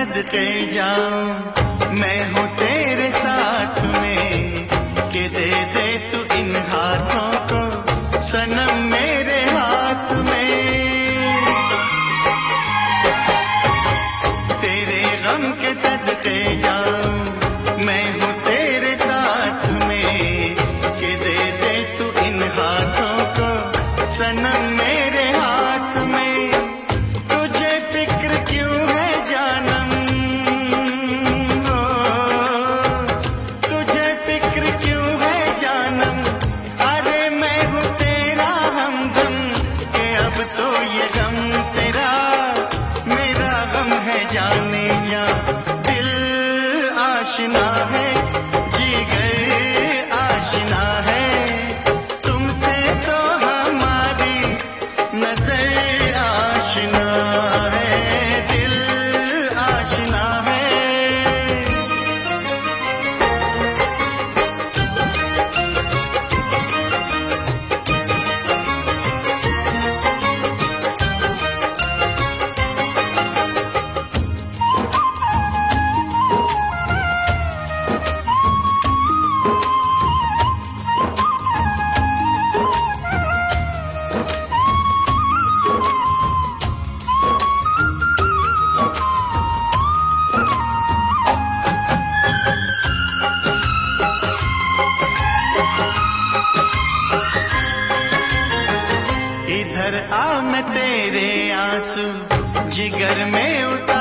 सदके जाऊं मैं हूँ तेरे साथ में, कि दे दे तू इन हाथों को सनम मेरे हाथ में। तेरे गम के सदके जाऊं मैं हूँ तेरे साथ में, कि दे दे तू इन हाथों को सनम मेरे हाथ में। तुझे फिक्र क्यों है जानम, तुझे फिक्र क्यों है जानम, अरे मैं हूँ तेरा हमदम, कि अब तो ये गम तेरा मेरा गम है जाने जा। दिल आशना है जिगर आशना है, तुमसे तो हमारी नजर आशना है, दिल आशना है। इधर आ मैं तेरे आंसू जिगर में